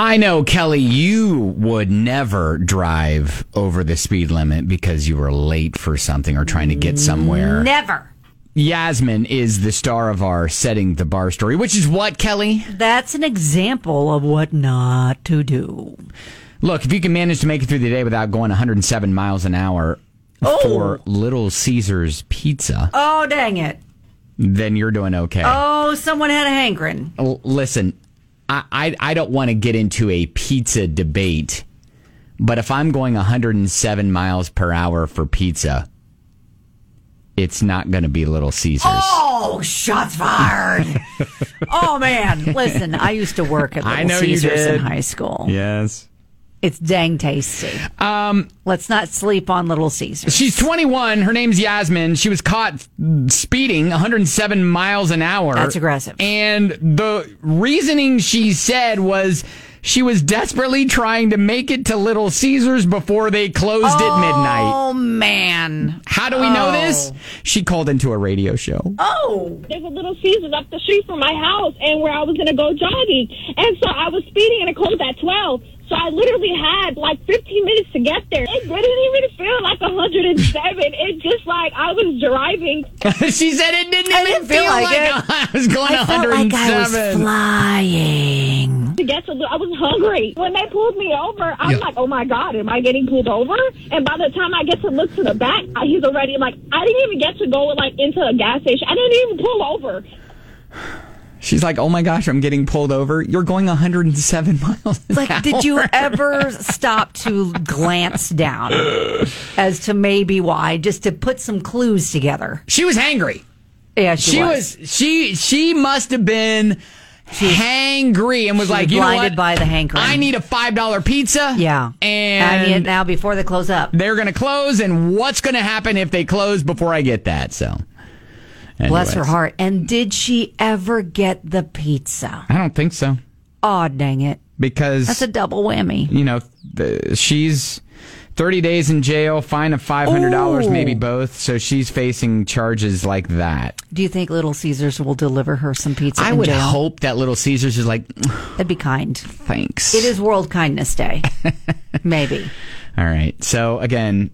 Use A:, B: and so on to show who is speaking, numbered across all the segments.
A: I know, Kelly, you would never drive over the speed limit because you were late for something or trying to get somewhere.
B: Never.
A: Yasmin is the star of our Setting the Bar story, which is what, Kelly?
B: That's an example of what not to do.
A: Look, if you can manage to make it through the day without going 107 miles an hour for Little Caesars Pizza.
B: Oh, dang it.
A: Then you're doing okay.
B: Oh, someone had a hankering.
A: Listen, I don't want to get into a pizza debate, but if I'm going 107 miles per hour for pizza, it's not going to be Little Caesars.
B: Oh, shots fired. Oh, man. Listen, I used to work at Little Caesars in high school.
A: Yes.
B: It's dang tasty. Let's not sleep on Little Caesars.
A: She's 21. Her name's Yasmin. She was caught speeding 107 miles an hour.
B: That's aggressive.
A: And the reasoning she said was she was desperately trying to make it to Little Caesars before they closed at midnight.
B: Oh, man.
A: How do we know this? She called into a radio show.
B: Oh.
C: There's a Little Caesars up the street from my house and where I was going to go jogging. And so I was speeding and it closed at 12. So I literally had like 15 minutes to get there. It didn't even feel like 107. It just like I was driving.
A: She said it didn't even feel like I was going 107.
B: Felt like I was flying.
C: To get to, I was hungry. When they pulled me over, I'm like, oh my God, am I getting pulled over? And by the time I get to look to the back, he's already like, I didn't even get to go like into a gas station. I didn't even pull over.
A: She's like, oh my gosh, I'm getting pulled over. You're going 107 miles an hour.
B: Did you ever stop to glance down as to maybe why, just to put some clues together?
A: She was hangry.
B: Yeah, she was.
A: She must have been hangry and was like, you know what?
B: Blinded by the hankering.
A: I need a $5 pizza.
B: Yeah.
A: And
B: I need it now before they close up.
A: They're going to close, and what's going to happen if they close before I get that? So,
B: bless her heart. And did she ever get the pizza?
A: I don't think so.
B: Oh, dang it.
A: Because
B: that's a double whammy.
A: You know, she's 30 days in jail, fine of $500, maybe both. So she's facing charges like that.
B: Do you think Little Caesars will deliver her some pizza
A: I
B: in
A: would
B: jail?
A: hope that Little Caesars is like,
B: that'd be kind.
A: Thanks.
B: It is World Kindness Day. Maybe.
A: All right. So again,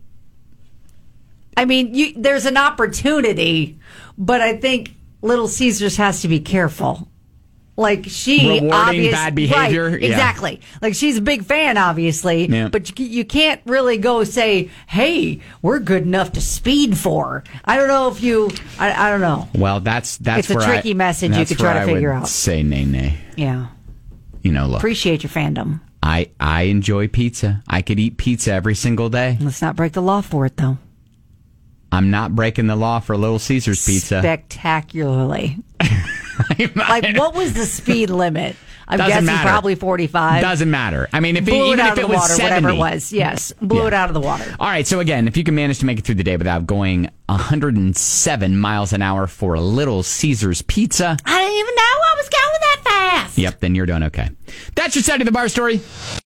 B: I mean, there's an opportunity, but I think Little Caesars has to be careful. Like
A: rewarding bad behavior.
B: Right, exactly. Like she's a big fan, obviously, but you can't really go say, "Hey, we're good enough to speed for." I don't know if you. I don't know.
A: Well, that's
B: it's a tricky message you could try to figure out.
A: Say nay.
B: Yeah.
A: You know, look.
B: Appreciate your fandom.
A: I enjoy pizza. I could eat pizza every single day.
B: Let's not break the law for it, though.
A: I'm not breaking the law for Little Caesars pizza.
B: Spectacularly. Like, what was the speed limit? I'm guessing probably 45.
A: Doesn't matter. I mean, even if it was
B: water,
A: 70.
B: Whatever it was. Yes. Blew it out of the water.
A: All right. So, again, if you can manage to make it through the day without going 107 miles an hour for Little Caesars Pizza.
B: I didn't even know I was going that fast.
A: Yep. Then you're doing okay. That's your Setting the Bar story.